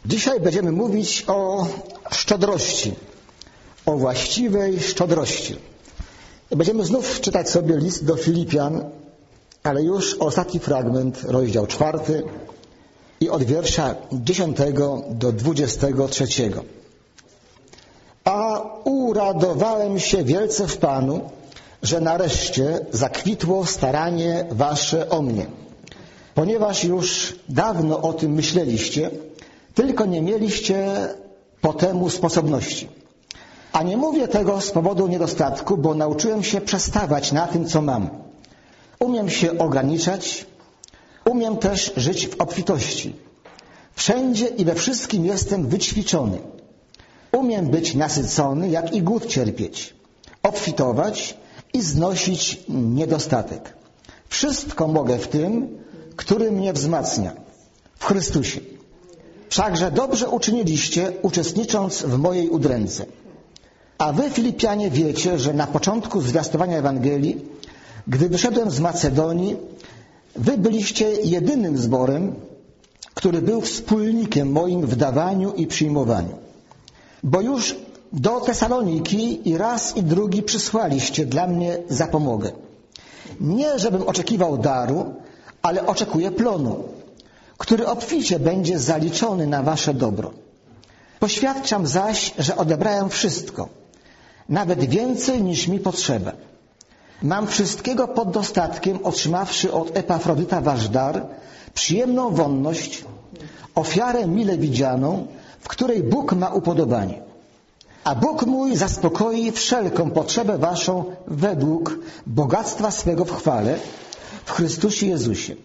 Dzisiaj będziemy mówić o szczodrości, o właściwej szczodrości. Będziemy znów czytać sobie list do Filipian, ale już ostatni fragment, rozdział 4 i od wiersza 10 do 23. A uradowałem się wielce w Panu, że nareszcie zakwitło staranie wasze o mnie, ponieważ już dawno o tym myśleliście, tylko nie mieliście po temu sposobności. A nie mówię tego z powodu niedostatku, bo nauczyłem się przestawać na tym, co mam. Umiem się ograniczać, umiem też żyć w obfitości. Wszędzie i we wszystkim jestem wyćwiczony. Umiem być nasycony, jak i głód cierpieć, obfitować i znosić niedostatek. Wszystko mogę w tym, który mnie wzmacnia, w Chrystusie. Wszakże dobrze uczyniliście, uczestnicząc w mojej udręce. A wy, Filipianie, wiecie, że na początku zwiastowania Ewangelii, gdy wyszedłem z Macedonii, wy byliście jedynym zborem, który był wspólnikiem moim w dawaniu i przyjmowaniu. Bo już do Tesaloniki i raz i drugi przysłaliście dla mnie zapomogę. Nie, żebym oczekiwał daru, ale oczekuję plonu, który obficie będzie zaliczony na wasze dobro. Poświadczam zaś, że odebrałem wszystko, nawet więcej niż mi potrzeba. Mam wszystkiego pod dostatkiem, otrzymawszy od Epafrodyta wasz dar, przyjemną wonność, ofiarę mile widzianą, w której Bóg ma upodobanie. A Bóg mój zaspokoi wszelką potrzebę waszą według bogactwa swego w chwale w Chrystusie Jezusie.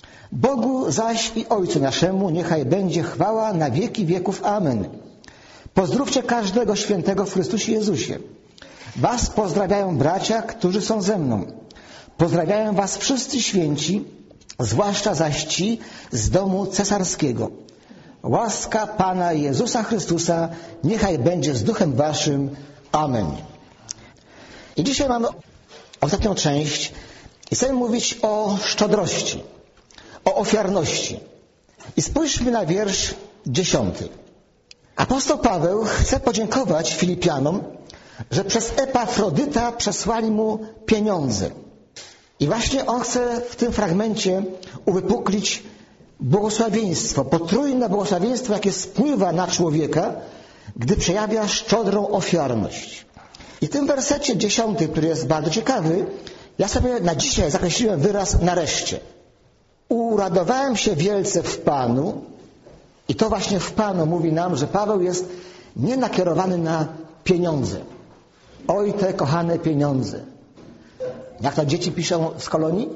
Bogu zaś i Ojcu naszemu niechaj będzie chwała na wieki wieków. Amen. Pozdrówcie każdego świętego w Chrystusie Jezusie. Was pozdrawiają bracia, którzy są ze mną. Pozdrawiają was wszyscy święci, zwłaszcza zaś ci z domu cesarskiego. Łaska Pana Jezusa Chrystusa niechaj będzie z duchem waszym. Amen. I dzisiaj mamy ostatnią część i chcemy mówić o szczodrości, o ofiarności. I spójrzmy na wiersz 10. Apostoł Paweł chce podziękować Filipianom, że przez Epafrodyta przesłali mu pieniądze. I właśnie on chce w tym fragmencie uwypuklić błogosławieństwo, potrójne błogosławieństwo, jakie spływa na człowieka, gdy przejawia szczodrą ofiarność. I w tym wersecie 10, który jest bardzo ciekawy, ja sobie na dzisiaj zakreśliłem wyraz nareszcie. Uradowałem się wielce w Panu, i to właśnie w Panu mówi nam, że Paweł jest nie nakierowany na pieniądze. Oj, te kochane pieniądze. Jak to dzieci piszą z kolonii?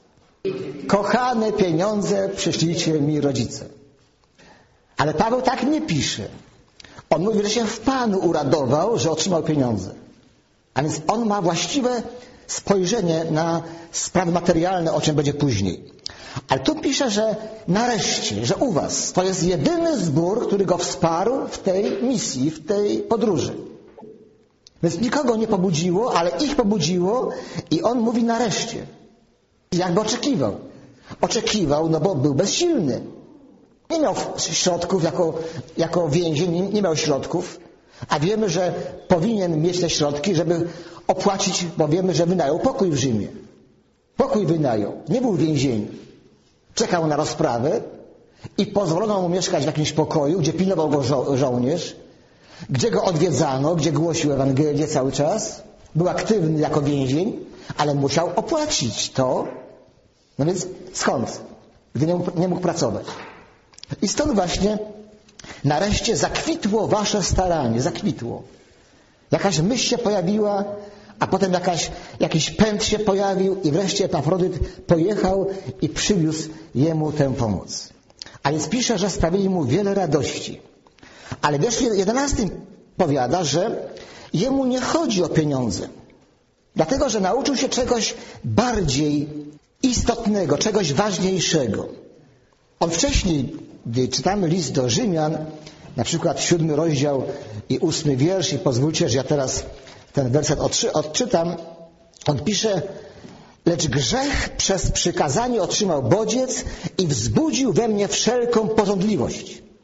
Kochane pieniądze przyślijcie mi rodzice. Ale Paweł tak nie pisze. On mówi, że się w Panu uradował, że otrzymał pieniądze. A więc on ma właściwe spojrzenie na sprawy materialne, o czym będzie później. Ale tu pisze, że nareszcie, że u was to jest jedyny zbór, który go wsparł w tej misji, w tej podróży. Więc nikogo nie pobudziło, ale ich pobudziło i on mówi nareszcie. Jakby oczekiwał. Oczekiwał, no bo był bezsilny. Nie miał środków, jako więzień nie miał środków, a wiemy, że powinien mieć te środki, żeby opłacić, bo wiemy, że wynajął pokój w Rzymie. Pokój wynajął, nie był w więzieniu. Czekał na rozprawę i pozwolono mu mieszkać w jakimś pokoju, gdzie pilnował go żołnierz, gdzie go odwiedzano, gdzie głosił Ewangelię cały czas. Był aktywny jako więzień, ale musiał opłacić to. No więc skąd? Gdy nie mógł pracować. I stąd właśnie nareszcie zakwitło wasze staranie. Zakwitło. Jakaś myśl się pojawiła, a potem jakiś pęd się pojawił i wreszcie Epafrodyt pojechał i przywiózł jemu tę pomoc. A więc pisze, że sprawili mu wiele radości. Ale wiersz 11 powiada, że jemu nie chodzi o pieniądze. Dlatego, że nauczył się czegoś bardziej istotnego, czegoś ważniejszego. On wcześniej, gdy czytamy list do Rzymian, na przykład 7 rozdział i 8 wiersz, i pozwólcie, że ja teraz ten werset odczytam, on pisze: lecz grzech przez przykazanie otrzymał bodziec i wzbudził we mnie wszelką pożądliwość.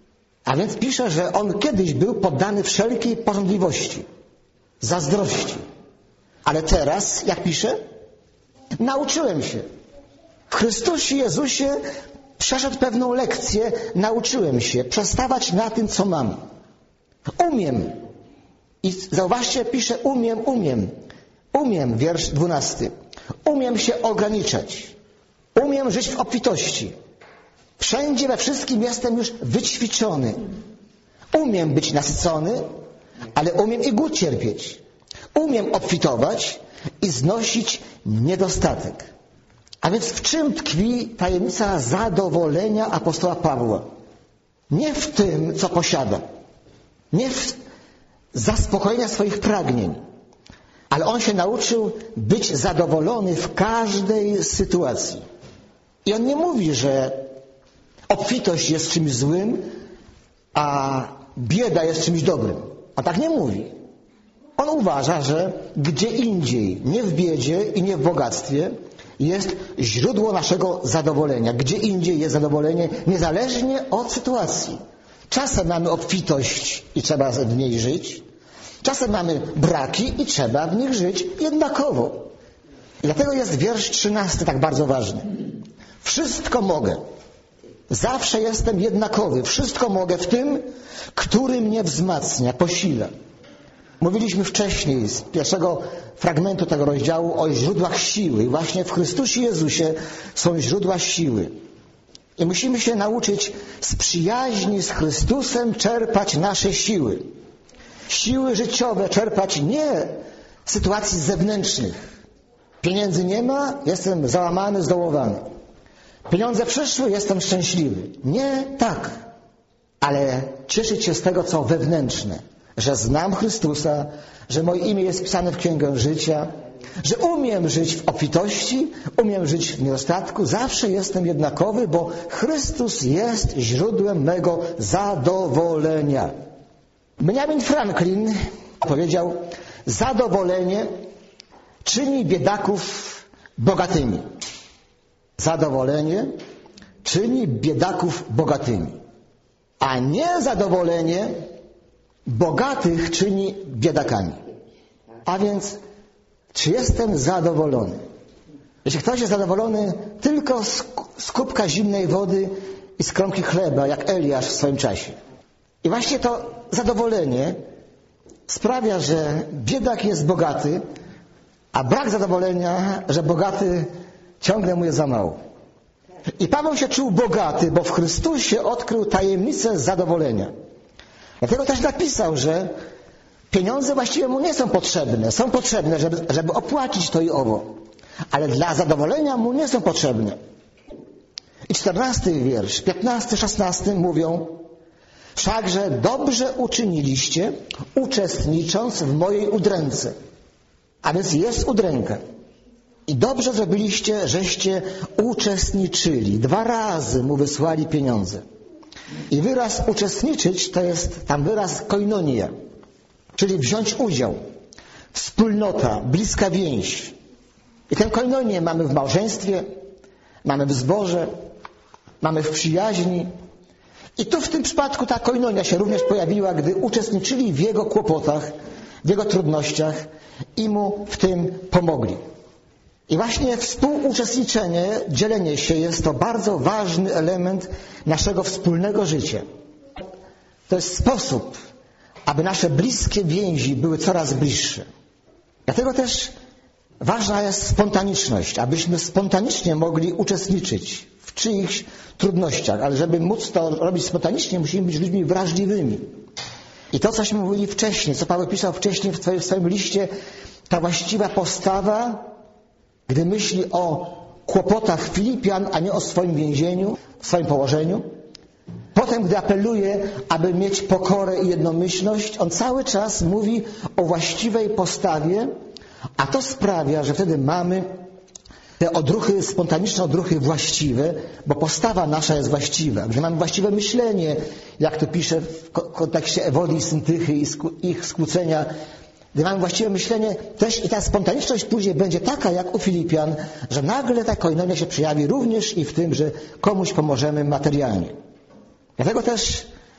A więc pisze, że on kiedyś był poddany wszelkiej pożądliwości, zazdrości. Ale teraz, jak pisze, nauczyłem się. W Chrystusie Jezusie przeszedł pewną lekcję, nauczyłem się przestawać na tym, co mam. Umiem. I zauważcie, pisze umiem, wiersz 12. Umiem się ograniczać. Umiem żyć w obfitości. Wszędzie, we wszystkim jestem już wyćwiczony. Umiem być nasycony, ale umiem i głód cierpieć. Umiem obfitować i znosić niedostatek. A więc w czym tkwi tajemnica zadowolenia apostoła Pawła? Nie w tym, co posiada. Nie w zaspokojenia swoich pragnień. Ale on się nauczył być zadowolony w każdej sytuacji. I on nie mówi, że obfitość jest czymś złym, a bieda jest czymś dobrym. On tak nie mówi. On uważa, że gdzie indziej, nie w biedzie i nie w bogactwie, jest źródło naszego zadowolenia. Gdzie indziej jest zadowolenie, niezależnie od sytuacji. Czasem mamy obfitość i trzeba w niej żyć. Czasem mamy braki i trzeba w nich żyć jednakowo. I dlatego jest wiersz 13 tak bardzo ważny. Wszystko mogę. Zawsze jestem jednakowy. Wszystko mogę w tym, który mnie wzmacnia, posila. Mówiliśmy wcześniej z pierwszego fragmentu tego rozdziału o źródłach siły. I właśnie w Chrystusie Jezusie są źródła siły. I musimy się nauczyć z przyjaźni z Chrystusem czerpać nasze siły. Siły życiowe czerpać nie z sytuacji zewnętrznych. Pieniędzy nie ma, jestem załamany, zdołowany. Pieniądze przyszły, jestem szczęśliwy. Nie tak. Ale cieszyć się z tego, co wewnętrzne. Że znam Chrystusa, że moje imię jest wpisane w Księgę Życia, że umiem żyć w obfitości, umiem żyć w niedostatku. Zawsze jestem jednakowy, bo Chrystus jest źródłem mego zadowolenia. Benjamin Franklin powiedział, zadowolenie czyni biedaków bogatymi. Zadowolenie czyni biedaków bogatymi. A niezadowolenie bogatych czyni biedakami. A więc, czy jestem zadowolony? Jeśli ktoś jest zadowolony tylko z kubka zimnej wody i z kromki chleba, jak Eliasz w swoim czasie. I właśnie to zadowolenie sprawia, że biedak jest bogaty, a brak zadowolenia, że bogaty ciągle mu jest za mało. I Paweł się czuł bogaty, bo w Chrystusie odkrył tajemnicę zadowolenia. Dlatego też napisał, że pieniądze właściwie mu nie są potrzebne. Są potrzebne, żeby opłacić to i owo. Ale dla zadowolenia mu nie są potrzebne. I 14 wiersz, 15, 16 mówią, wszakże dobrze uczyniliście, uczestnicząc w mojej udręce. A więc jest udręka. I dobrze zrobiliście, żeście uczestniczyli. 2 razy mu wysłali pieniądze. I wyraz uczestniczyć to jest tam wyraz koinonia, czyli wziąć udział. Wspólnota, bliska więź. I tę koinonię mamy w małżeństwie, mamy w zborze, mamy w przyjaźni. I tu w tym przypadku ta koinonia się również pojawiła, gdy uczestniczyli w jego kłopotach, w jego trudnościach i mu w tym pomogli. I właśnie współuczestniczenie, dzielenie się jest to bardzo ważny element naszego wspólnego życia. To jest sposób, aby nasze bliskie więzi były coraz bliższe. Dlatego też ważna jest spontaniczność, abyśmy spontanicznie mogli uczestniczyć w czyichś trudnościach, ale żeby móc to robić spontanicznie, musimy być ludźmi wrażliwymi. I to, cośmy mówili wcześniej, co Paweł pisał wcześniej w swoim liście, ta właściwa postawa, gdy myśli o kłopotach Filipian, a nie o swoim więzieniu, swoim położeniu. Potem, gdy apeluje, aby mieć pokorę i jednomyślność, on cały czas mówi o właściwej postawie, a to sprawia, że wtedy mamy te odruchy, spontaniczne odruchy właściwe, bo postawa nasza jest właściwa, że mamy właściwe myślenie, jak to pisze w kontekście Ewody i Syntychy i ich skłócenia. Gdy mamy właściwe myślenie, też i ta spontaniczność później będzie taka, jak u Filipian, że nagle ta koinonia się przejawi również i w tym, że komuś pomożemy materialnie. Dlatego też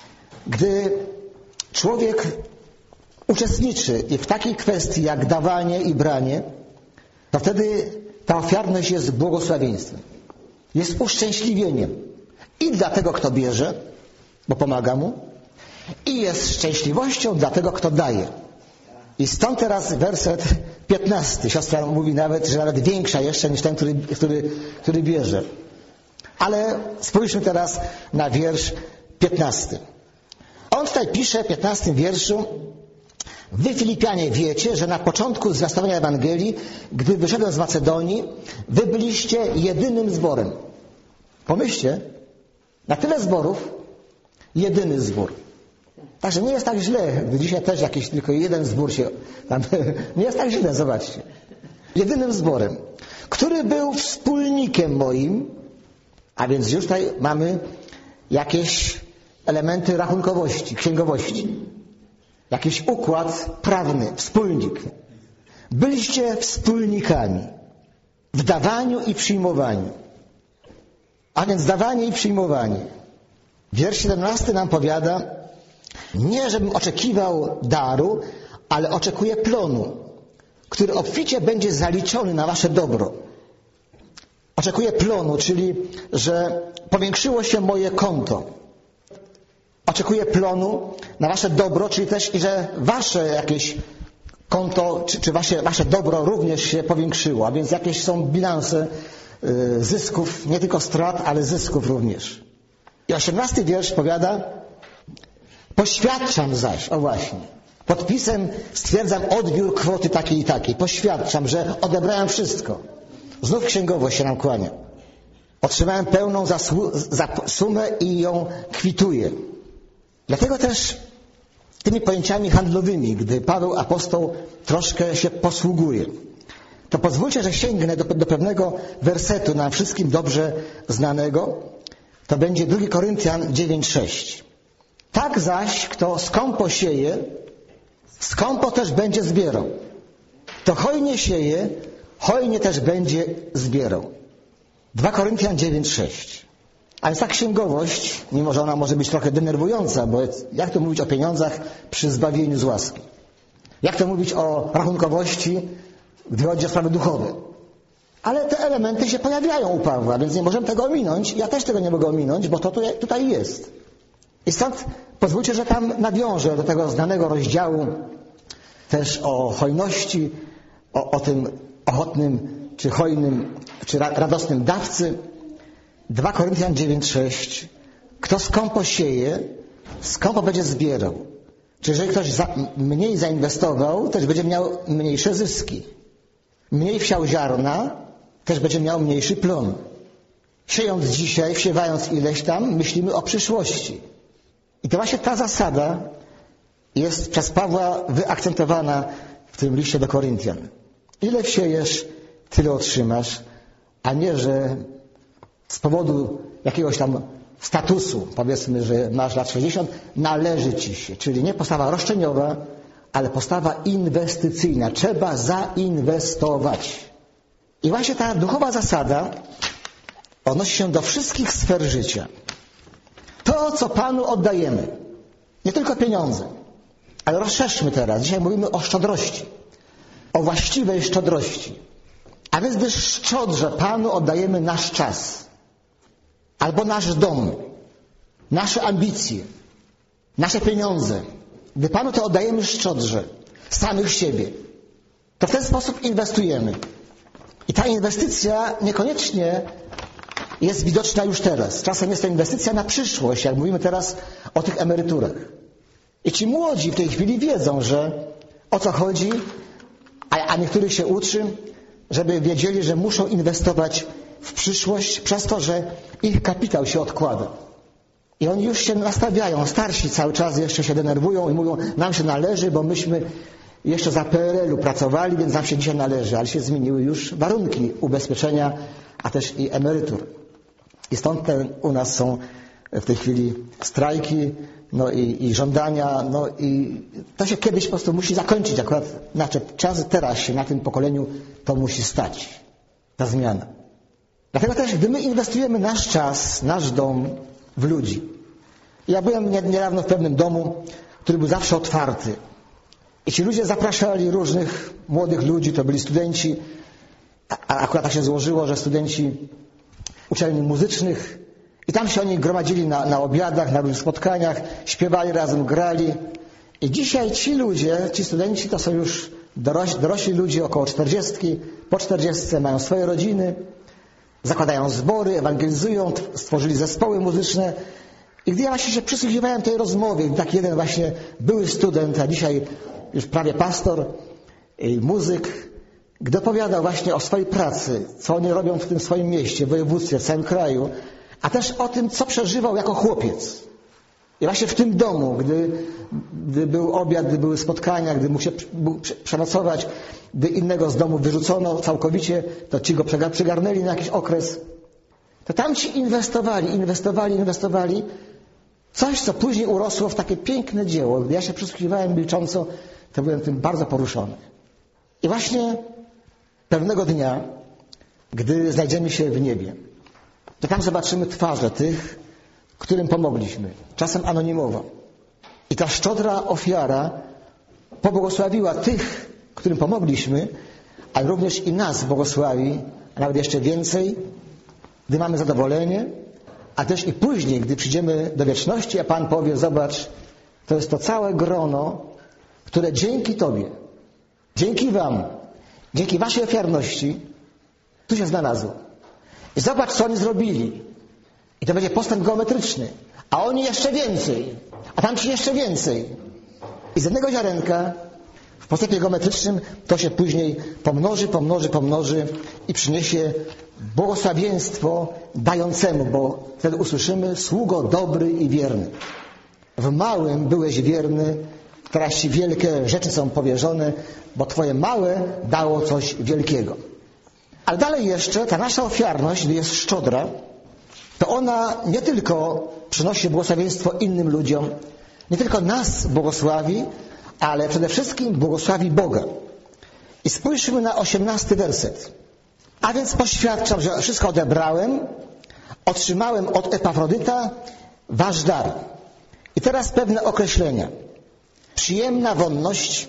Gdy człowiek uczestniczy w takiej kwestii jak dawanie i branie, to wtedy ta ofiarność jest błogosławieństwem. Jest uszczęśliwieniem. I dla tego, kto bierze, bo pomaga mu, i jest szczęśliwością dla tego, kto daje. I stąd teraz werset 15. Siostra mówi nawet, że nawet większa jeszcze niż ten, który bierze. Ale spójrzmy teraz na wiersz 15. On tutaj pisze w 15 wierszu: wy, Filipianie, wiecie, że na początku zwiastowania Ewangelii, gdy wyszedłem z Macedonii, wy byliście jedynym zborem. Pomyślcie, na tyle zborów, jedyny zbór. Także nie jest tak źle, gdy dzisiaj też jakiś tylko jeden zbór się tam, nie jest tak źle, zobaczcie. Jedynym zborem, który był wspólnikiem moim, a więc już tutaj mamy jakieś elementy rachunkowości, księgowości. Jakiś układ prawny, wspólnik. Byliście wspólnikami w dawaniu i przyjmowaniu. A więc dawanie i przyjmowanie. Wiersz 17 nam powiada: nie, żebym oczekiwał daru, ale oczekuję plonu, który obficie będzie zaliczony na wasze dobro. Oczekuję plonu, czyli że powiększyło się moje konto. Oczekuję plonu na wasze dobro, czyli też i że wasze jakieś konto, czy wasze dobro również się powiększyło. A więc jakieś są bilanse zysków, nie tylko strat, ale zysków również. I 18 wiersz powiada: poświadczam zaś, o właśnie, podpisem stwierdzam odbiór kwoty takiej i takiej. Poświadczam, że odebrałem wszystko. Znów księgowość się nam kłania. Otrzymałem pełną sumę i ją kwituję. Dlatego też tymi pojęciami handlowymi, gdy Paweł apostoł troszkę się posługuje, to pozwólcie, że sięgnę do pewnego wersetu nam wszystkim dobrze znanego. To będzie 2 Koryntian 9:6. Tak zaś, kto skąpo sieje, skąpo też będzie zbierał. Kto hojnie sieje, hojnie też będzie zbierał. 2 Koryntian 9:6. A więc ta księgowość, mimo że ona może być trochę denerwująca, bo jak to mówić o pieniądzach przy zbawieniu z łaski? Jak to mówić o rachunkowości, gdy chodzi o sprawy duchowe? Ale te elementy się pojawiają u Pawła, więc nie możemy tego ominąć. Ja też tego nie mogę ominąć, bo to tutaj jest. I stąd pozwólcie, że tam nawiążę do tego znanego rozdziału też o hojności, o tym ochotnym, czy hojnym, czy radosnym dawcy. 2 Koryntian 9:6. Kto skąpo sieje, skąpo będzie zbierał. Czyli jeżeli ktoś mniej zainwestował, też będzie miał mniejsze zyski. Mniej wsiał ziarna, też będzie miał mniejszy plon. Siejąc dzisiaj, wsiewając ileś tam, myślimy o przyszłości. I to właśnie ta zasada jest przez Pawła wyakcentowana w tym liście do Koryntian. Ile wsiejesz, tyle otrzymasz, a nie, że z powodu jakiegoś tam statusu, powiedzmy, że masz lat 60, należy ci się. Czyli nie postawa roszczeniowa, ale postawa inwestycyjna. Trzeba zainwestować. I właśnie ta duchowa zasada odnosi się do wszystkich sfer życia. To, co Panu oddajemy, nie tylko pieniądze, ale rozszerzmy teraz. Dzisiaj mówimy o szczodrości, o właściwej szczodrości. A więc gdyż szczodrze Panu oddajemy nasz czas, albo nasz dom, nasze ambicje, nasze pieniądze, gdy Panu to oddajemy szczodrze, samych siebie, to w ten sposób inwestujemy. I ta inwestycja niekoniecznie jest widoczna już teraz. Czasem jest to inwestycja na przyszłość, jak mówimy teraz o tych emeryturach. I ci młodzi w tej chwili wiedzą, że o co chodzi, a niektórych się uczy, żeby wiedzieli, że muszą inwestować w przyszłość przez to, że ich kapitał się odkłada. I oni już się nastawiają, starsi cały czas jeszcze się denerwują i mówią, nam się należy, bo myśmy jeszcze za PRL-u pracowali, więc nam się dzisiaj należy, ale się zmieniły już warunki ubezpieczenia, a też i emerytur. I stąd u nas są w tej chwili strajki, no i żądania, no i to się kiedyś po prostu musi zakończyć. Akurat znaczy czas teraz się na tym pokoleniu to musi stać, ta zmiana. Dlatego też, gdy my inwestujemy nasz czas, nasz dom w ludzi Ja byłem niedawno w pewnym domu, który był zawsze otwarty. I ci ludzie zapraszali różnych młodych ludzi, to byli studenci, a akurat tak się złożyło, że studenci uczelni muzycznych. I tam się oni gromadzili na obiadach, na różnych spotkaniach, śpiewali razem, grali. I dzisiaj ci ludzie, ci studenci to są już dorośli ludzie, około 40, po 40 mają swoje rodziny, zakładają zbory, ewangelizują, stworzyli zespoły muzyczne. I gdy ja właśnie się przysłuchiwałem tej rozmowie, taki jeden właśnie były student, a dzisiaj już prawie pastor i muzyk, gdy opowiadał właśnie o swojej pracy, co oni robią w tym swoim mieście, w województwie, w całym kraju, a też o tym, co przeżywał jako chłopiec. I właśnie w tym domu, gdy był obiad, gdy były spotkania, gdy mógł się przenocować, gdy innego z domu wyrzucono całkowicie, to ci go przygarnęli na jakiś okres, to tam ci inwestowali coś, co później urosło w takie piękne dzieło. Gdy ja się przysłuchiwałem milcząco, to byłem tym bardzo poruszony. I właśnie pewnego dnia, gdy znajdziemy się w niebie, to tam zobaczymy twarze tych, którym pomogliśmy, czasem anonimowo. I ta szczodra ofiara pobłogosławiła tych, którym pomogliśmy, ale również i nas błogosławi, a nawet jeszcze więcej, gdy mamy zadowolenie, a też i później, gdy przyjdziemy do wieczności, a Pan powie, zobacz, to jest to całe grono, które dzięki Tobie, dzięki Wam, dzięki Waszej ofiarności tu się znalazło. I zobacz, co oni zrobili. I to będzie postęp geometryczny. A oni jeszcze więcej. A tamci jeszcze więcej. I z jednego ziarenka w postępie geometrycznym to się później pomnoży i przyniesie błogosławieństwo dającemu, bo wtedy usłyszymy: sługo dobry i wierny. W małym byłeś wierny, teraz Ci wielkie rzeczy są powierzone, bo Twoje małe dało coś wielkiego. Ale dalej jeszcze ta nasza ofiarność, gdy jest szczodra, to ona nie tylko przynosi błogosławieństwo innym ludziom, nie tylko nas błogosławi, ale przede wszystkim błogosławi Boga. I spójrzmy na 18 werset. A więc poświadczam, że wszystko odebrałem, otrzymałem od Epafrodyta wasz dar. I teraz pewne określenia. Przyjemna wonność,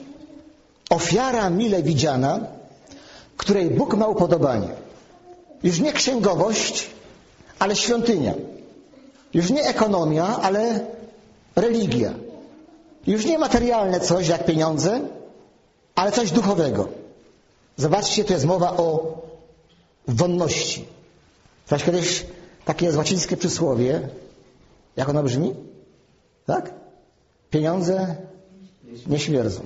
ofiara mile widziana, której Bóg ma upodobanie. Już nie księgowość, ale świątynia. Już nie ekonomia, ale religia. Już nie materialne coś jak pieniądze, ale coś duchowego. Zobaczcie, tu jest mowa o wonności. Ktoś kiedyś takie jest łacińskie przysłowie. Jak ono brzmi? Tak? Pieniądze nie śmierdzą.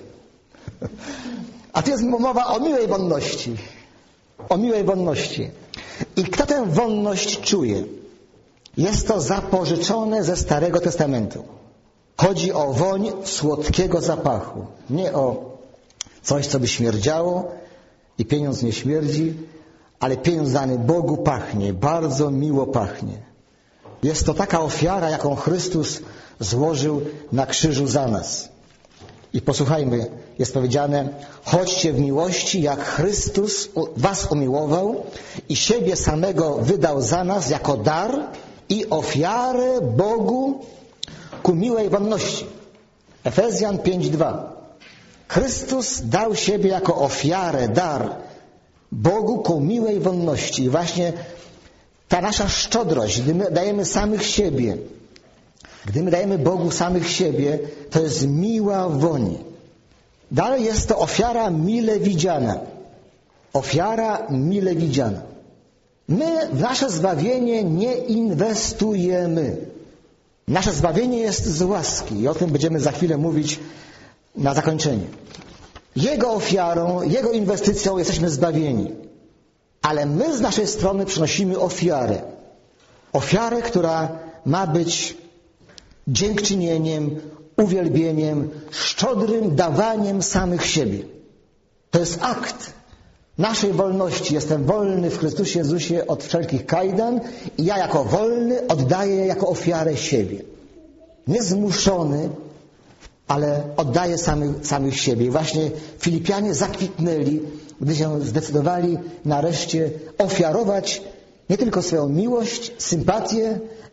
A tu jest mowa o miłej wonności. O miłej wonności. I kto tę wonność czuje? Jest to zapożyczone ze Starego Testamentu. Chodzi o woń słodkiego zapachu. Nie o coś, co by śmierdziało i pieniądz nie śmierdzi, ale pieniądz dany Bogu pachnie, bardzo miło pachnie. Jest to taka ofiara, jaką Chrystus złożył na krzyżu za nas. I posłuchajmy, jest powiedziane: chodźcie w miłości, jak Chrystus was umiłował i siebie samego wydał za nas jako dar i ofiarę Bogu ku miłej wonności. Efezjan 5:2. Chrystus dał siebie jako ofiarę, dar Bogu ku miłej wonności. I właśnie ta nasza szczodrość, gdy my dajemy samych siebie, gdy my dajemy Bogu samych siebie, to jest miła woń. Dalej jest to ofiara mile widziana. Ofiara mile widziana. My w nasze zbawienie nie inwestujemy. Nasze zbawienie jest z łaski i o tym będziemy za chwilę mówić na zakończenie. Jego ofiarą, Jego inwestycją jesteśmy zbawieni. Ale my z naszej strony przynosimy ofiarę. Ofiarę, która ma być dziękczynieniem, uwielbieniem, szczodrym dawaniem samych siebie. To jest akt naszej wolności. Jestem wolny w Chrystusie Jezusie od wszelkich kajdan i ja jako wolny oddaję jako ofiarę siebie. Nie zmuszony, ale oddaję samych siebie. I właśnie Filipianie zakwitnęli, gdy się zdecydowali nareszcie ofiarować nie tylko swoją miłość, sympatię,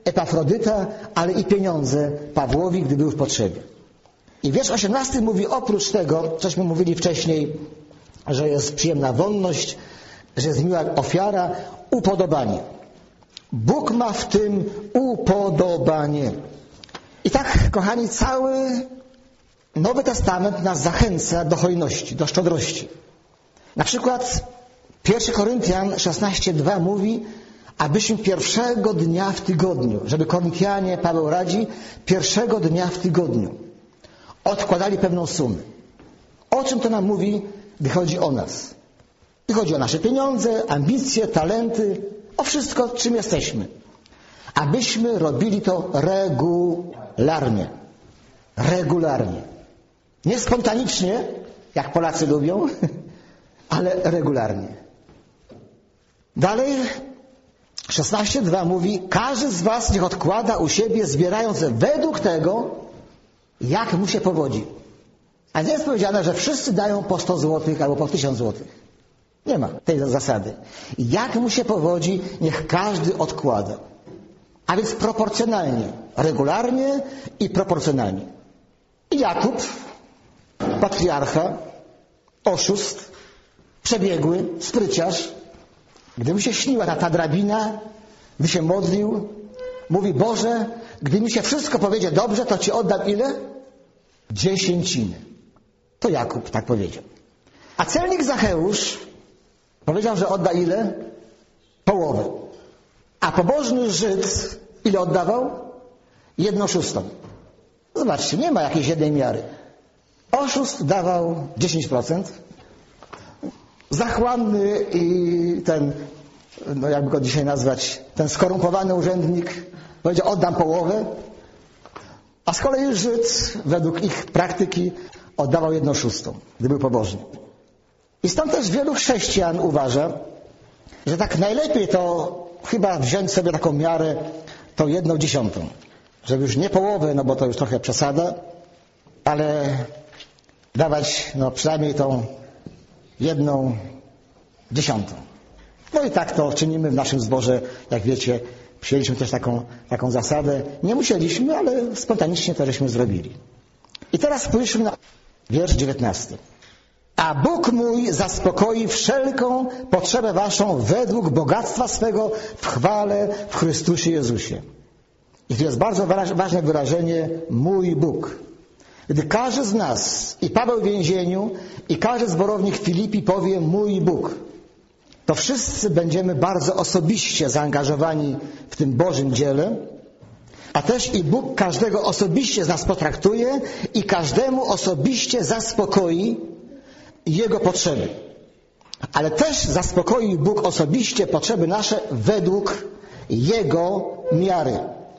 Epafrodyta, ale i pieniądze Pawłowi, gdy był w potrzebie. I wiersz 18 mówi, oprócz tego, cośmy mówili wcześniej, że jest przyjemna wonność, że jest miła ofiara, upodobanie. Bóg ma w tym upodobanie. I tak, kochani, cały Nowy Testament nas zachęca do hojności, do szczodrości. Na przykład 1 Koryntian 16:2 mówi, abyśmy pierwszego dnia w tygodniu, żeby Koryntianie, Paweł radzi, pierwszego dnia w tygodniu odkładali pewną sumę. O czym to nam mówi, gdy chodzi o nas? Gdy chodzi o nasze pieniądze, ambicje, talenty, o wszystko, czym jesteśmy. Abyśmy robili to regularnie. Regularnie. Nie spontanicznie, jak Polacy lubią, ale regularnie. Dalej 16:2 mówi, każdy z was niech odkłada u siebie, zbierając według tego, jak mu się powodzi. A nie jest powiedziane, że wszyscy dają po 100 zł albo po 1000 zł. Nie ma tej zasady. Jak mu się powodzi, niech każdy odkłada. A więc proporcjonalnie, regularnie i proporcjonalnie. I Jakub, patriarcha, oszust, przebiegły, spryciarz, gdy mu się śniła ta drabina, gdy się modlił, mówi, Boże, gdy mi się wszystko powiedzie dobrze, to Ci oddam ile? 10. To Jakub tak powiedział. A celnik Zacheusz powiedział, że odda ile? Połowę. A pobożny Żyd ile oddawał? 1/6. Zobaczcie, nie ma jakiejś jednej miary. Oszust dawał 10%. Zachłanny i ten, no jakby go dzisiaj nazwać, ten skorumpowany urzędnik powiedział, oddam połowę. A z kolei Żyd, według ich praktyki, oddawał 1/6, gdy był pobożny. I stąd też wielu chrześcijan uważa, że tak najlepiej to chyba wziąć sobie taką miarę, tą 1/10. Żeby już nie połowę, no bo to już trochę przesada, ale dawać no przynajmniej tą 1/10. No i tak to czynimy w naszym zborze, jak wiecie, przyjęliśmy też taką zasadę. Nie musieliśmy, ale spontanicznie to żeśmy zrobili. I teraz spójrzmy na wiersz 19. A Bóg mój zaspokoi wszelką potrzebę waszą według bogactwa swego w chwale w Chrystusie Jezusie. I tu jest bardzo ważne wyrażenie mój Bóg. Gdy każdy z nas, i Paweł w więzieniu, i każdy zborownik w Filipi powie mój Bóg, to wszyscy będziemy bardzo osobiście zaangażowani w tym Bożym dziele, a też i Bóg każdego osobiście z nas potraktuje i każdemu osobiście zaspokoi jego potrzeby. Ale też zaspokoi Bóg osobiście potrzeby nasze według Jego miary.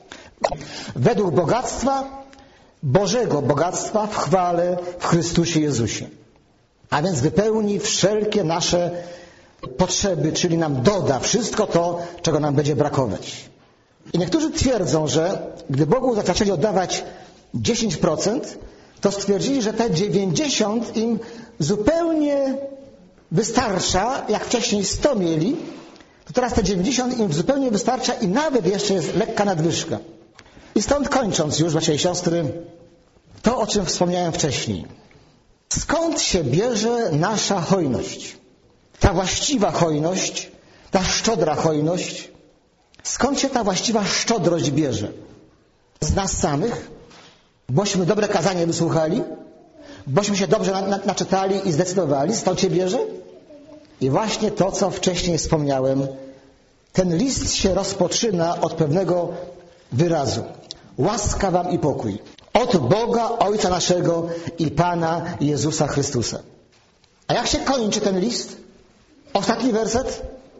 Według bogactwa, Bożego bogactwa w chwale w Chrystusie Jezusie. A więc wypełni wszelkie nasze potrzeby, czyli nam doda wszystko to, czego nam będzie brakować. I niektórzy twierdzą, że gdy Bogu zaczęli oddawać 10%, to stwierdzili, że te 90 im zupełnie wystarcza, jak wcześniej 100 mieli, to teraz te 90 im zupełnie wystarcza i nawet jeszcze jest lekka nadwyżka. I stąd kończąc już, bracia i siostry, to, o czym wspomniałem wcześniej. Skąd się bierze nasza hojność? Ta właściwa hojność, ta szczodra hojność, skąd się ta właściwa szczodrość bierze? Z nas samych? Bośmy dobre kazanie wysłuchali? Bośmy się dobrze naczytali i zdecydowali? Stąd się bierze? I właśnie to, co wcześniej wspomniałem, ten list się rozpoczyna od pewnego wyrazu. Łaska wam i pokój. Od Boga, Ojca naszego i Pana Jezusa Chrystusa. A jak się kończy ten list? Ostatni werset.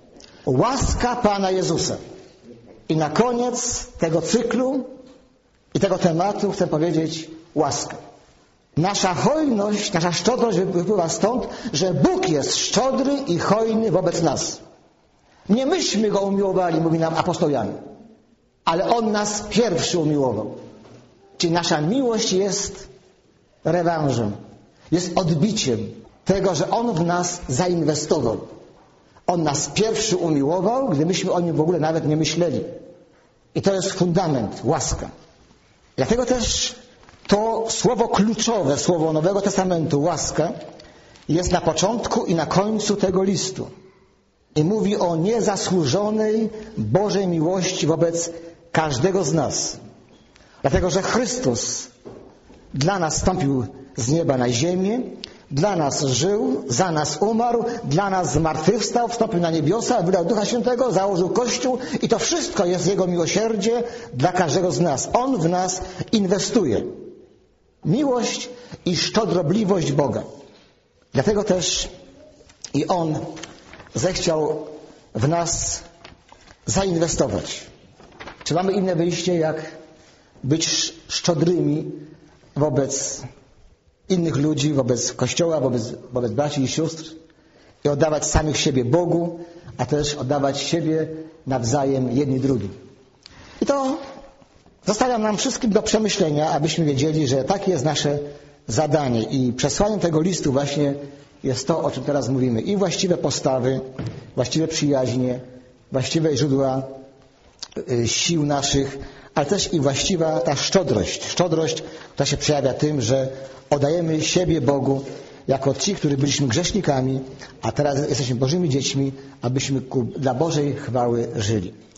Łaska Pana Jezusa. I na koniec tego cyklu i tego tematu chcę powiedzieć łaska. Nasza hojność, nasza szczodrość wypływa stąd, że Bóg jest szczodry i hojny wobec nas. Nie myśmy Go umiłowali, mówi nam apostoł Jan, ale On nas pierwszy umiłował. Czyli nasza miłość jest rewanżem, jest odbiciem tego, że On w nas zainwestował. On nas pierwszy umiłował, gdy myśmy o Nim w ogóle nawet nie myśleli. I to jest fundament, łaska. Dlatego też to słowo kluczowe, słowo Nowego Testamentu, łaska, jest na początku i na końcu tego listu. I mówi o niezasłużonej Bożej miłości wobec każdego z nas. Dlatego, że Chrystus dla nas wstąpił z nieba na ziemię, dla nas żył, za nas umarł, dla nas zmartwychwstał, wstąpił na niebiosa, wydał Ducha Świętego, założył Kościół i to wszystko jest Jego miłosierdzie dla każdego z nas. On w nas inwestuje. Miłość i szczodrobliwość Boga. Dlatego też i On zechciał w nas zainwestować. Czy mamy inne wyjście, jak być szczodrymi wobec innych ludzi, wobec Kościoła, wobec braci i sióstr i oddawać samych siebie Bogu, a też oddawać siebie nawzajem jedni drugim. I to zostawiam nam wszystkim do przemyślenia, abyśmy wiedzieli, że takie jest nasze zadanie i przesłaniem tego listu właśnie jest to, o czym teraz mówimy. I właściwe postawy, właściwe przyjaźnie, właściwe źródła sił naszych, ale też i właściwa ta szczodrość. Szczodrość, która się przejawia tym, że oddajemy siebie Bogu jako ci, którzy byliśmy grzesznikami, a teraz jesteśmy Bożymi dziećmi, abyśmy dla Bożej chwały żyli.